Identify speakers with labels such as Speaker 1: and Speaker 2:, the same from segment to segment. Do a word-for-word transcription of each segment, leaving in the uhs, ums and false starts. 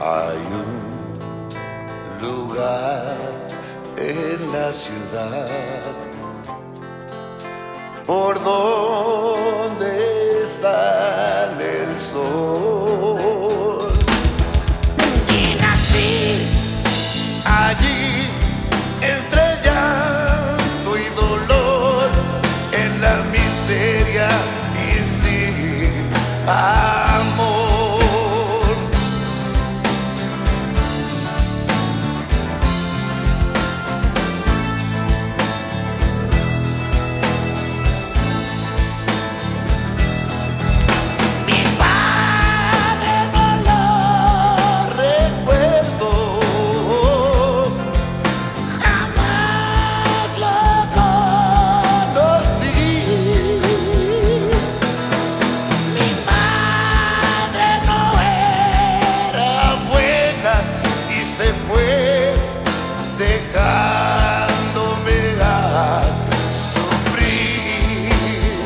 Speaker 1: Hay un lugar en la ciudad por donde sale el sol.
Speaker 2: Y nací
Speaker 1: Allí entre llanto y dolor, en la miseria y sin amor.
Speaker 2: mi padre, no lo
Speaker 1: Recuerdo
Speaker 2: jamás lo
Speaker 1: conocí.
Speaker 2: Mi madre no era
Speaker 1: Era buena y se fue dejándome a sufrir.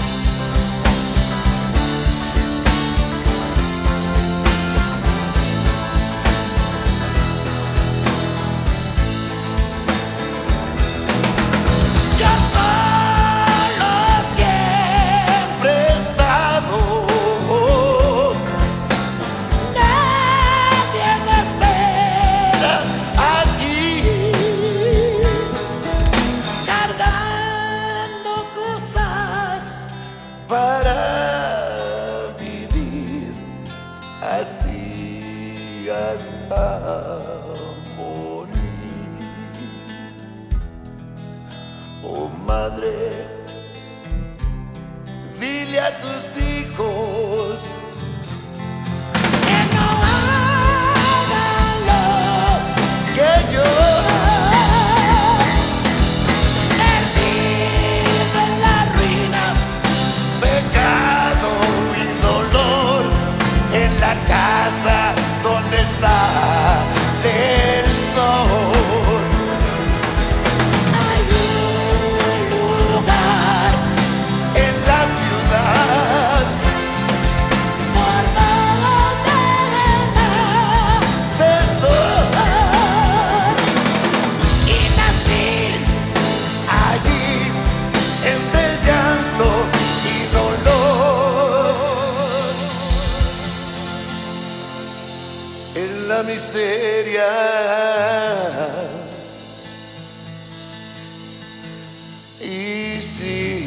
Speaker 2: yo solo siempre
Speaker 1: Prestado
Speaker 2: nadie me espera
Speaker 1: aquí
Speaker 2: cargando cosas
Speaker 1: para vivir así hasta morir. Oh madre, dile a tus hijos
Speaker 2: que no hagan lo
Speaker 1: que yo
Speaker 2: perdido en la ruina.
Speaker 1: pecado y dolor en la casa donde está el sol.
Speaker 2: Hay un lugar
Speaker 1: En la ciudad
Speaker 2: por donde nace
Speaker 1: se sol.
Speaker 2: y nací
Speaker 1: Allí entre el llanto y dolor, en la miseria y sin